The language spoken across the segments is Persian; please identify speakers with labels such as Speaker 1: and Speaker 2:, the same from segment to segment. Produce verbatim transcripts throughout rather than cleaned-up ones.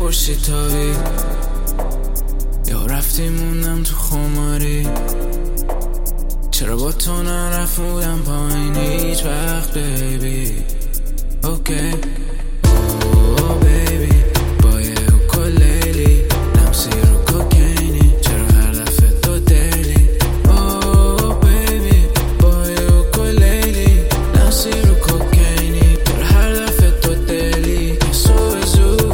Speaker 1: خورشید تابی، یا رفتی موندم تو خماری. چرا با تو نرفودم پایین هیچ وقت بیبی؟ اوکی اوه بیبی، با یه اوکولیلی لمسی رو کوکینی، چرا هر دفعه تو دیلی؟ اوه بیبی، با یه اوکولیلی لمسی رو کوکینی، چرا هر دفعه تو دیلی؟ صبح زود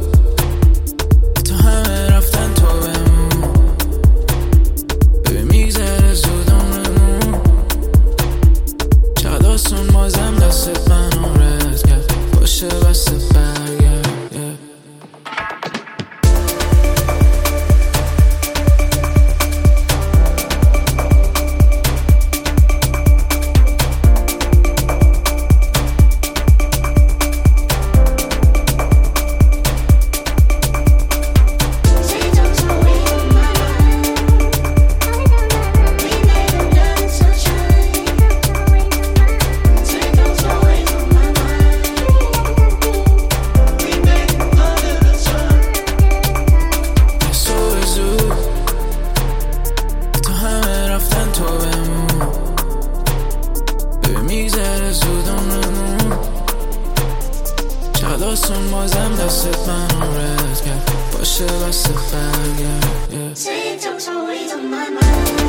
Speaker 1: تو همه رفتن تو بمون، ببین میگذره زود عمرمون. چقدر آسون بازم دستت منو رد کرد، باشه بسته برگرد. داستان بازم دستت منو رد کرد، باشه بسته برگرد.
Speaker 2: Say it don't always on my mind.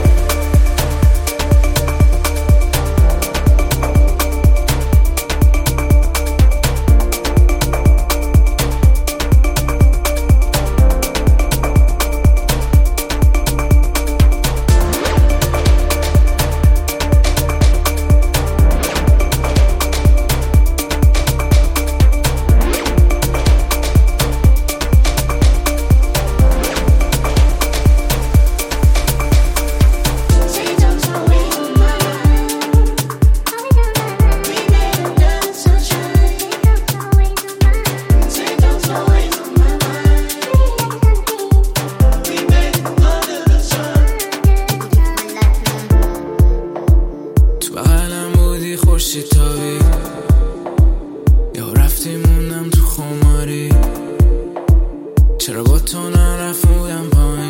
Speaker 1: خورشید تابی، یا رفتی موندم تو خماری. چرا با تو نرفودم پایین